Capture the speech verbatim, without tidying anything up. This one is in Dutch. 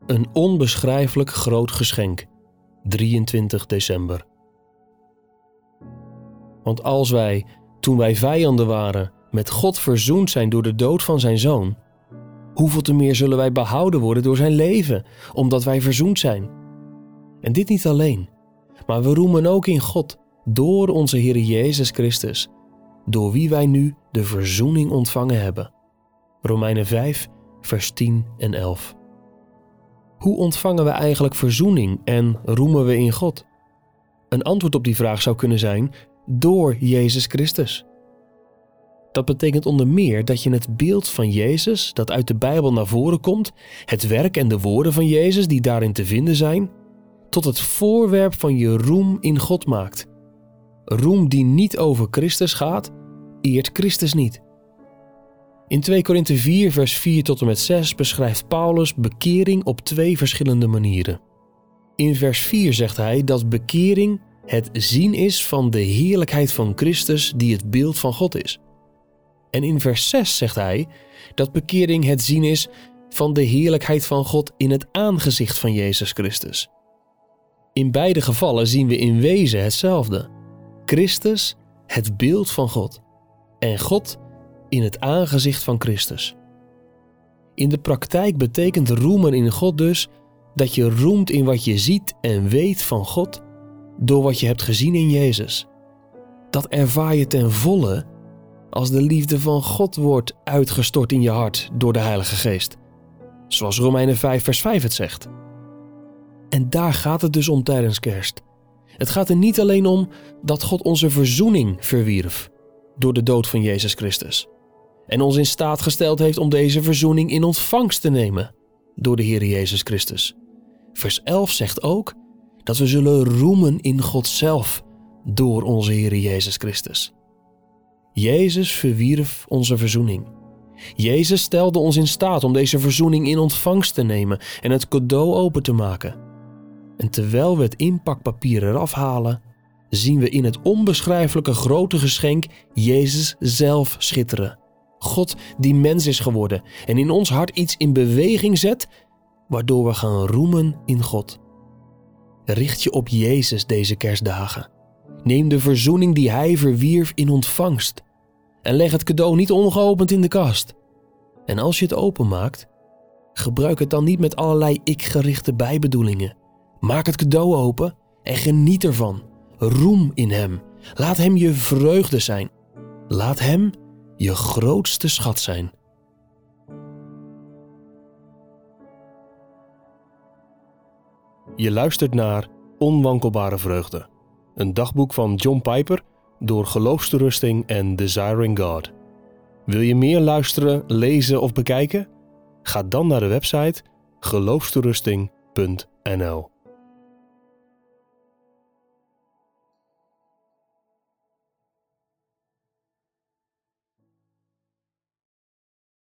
Een onbeschrijfelijk groot geschenk. drieëntwintig december. Want als wij, toen wij vijanden waren, met God verzoend zijn door de dood van zijn Zoon, hoeveel te meer zullen wij behouden worden door zijn leven, omdat wij verzoend zijn. En dit niet alleen, maar we roemen ook in God, door onze Heer Jezus Christus, door wie wij nu de verzoening ontvangen hebben. Romeinen vijf, vers tien en elf. Hoe ontvangen we eigenlijk verzoening en roemen we in God? Een antwoord op die vraag zou kunnen zijn door Jezus Christus. Dat betekent onder meer dat je het beeld van Jezus dat uit de Bijbel naar voren komt, het werk en de woorden van Jezus die daarin te vinden zijn, tot het voorwerp van je roem in God maakt. Roem die niet over Christus gaat, eert Christus niet. In twee Korinthe vier vers vier tot en met zes beschrijft Paulus bekering op twee verschillende manieren. In vers vier zegt hij dat bekering het zien is van de heerlijkheid van Christus die het beeld van God is. En in vers zes zegt hij dat bekering het zien is van de heerlijkheid van God in het aangezicht van Jezus Christus. In beide gevallen zien we in wezen hetzelfde. Christus, het beeld van God, en God in het aangezicht van Christus. In de praktijk betekent roemen in God dus dat je roemt in wat je ziet en weet van God door wat je hebt gezien in Jezus. Dat ervaar je ten volle als de liefde van God wordt uitgestort in je hart door de Heilige Geest. Zoals Romeinen vijf vers vijf het zegt. En daar gaat het dus om tijdens Kerst. Het gaat er niet alleen om dat God onze verzoening verwierf door de dood van Jezus Christus en ons in staat gesteld heeft om deze verzoening in ontvangst te nemen door de Heer Jezus Christus. Vers elf zegt ook dat we zullen roemen in God zelf door onze Heer Jezus Christus. Jezus verwierf onze verzoening. Jezus stelde ons in staat om deze verzoening in ontvangst te nemen en het cadeau open te maken. En terwijl we het inpakpapier eraf halen, zien we in het onbeschrijfelijke grote geschenk Jezus zelf schitteren. God die mens is geworden en in ons hart iets in beweging zet, waardoor we gaan roemen in God. Richt je op Jezus deze kerstdagen. Neem de verzoening die Hij verwierf in ontvangst. En leg het cadeau niet ongeopend in de kast. En als je het openmaakt, gebruik het dan niet met allerlei ik-gerichte bijbedoelingen. Maak het cadeau open en geniet ervan. Roem in Hem. Laat Hem je vreugde zijn. Laat Hem je grootste schat zijn. Je luistert naar Onwankelbare Vreugde. Een dagboek van John Piper door Geloofsterusting en Desiring God. Wil je meer luisteren, lezen of bekijken? Ga dan naar de website geloofsterusting punt n l.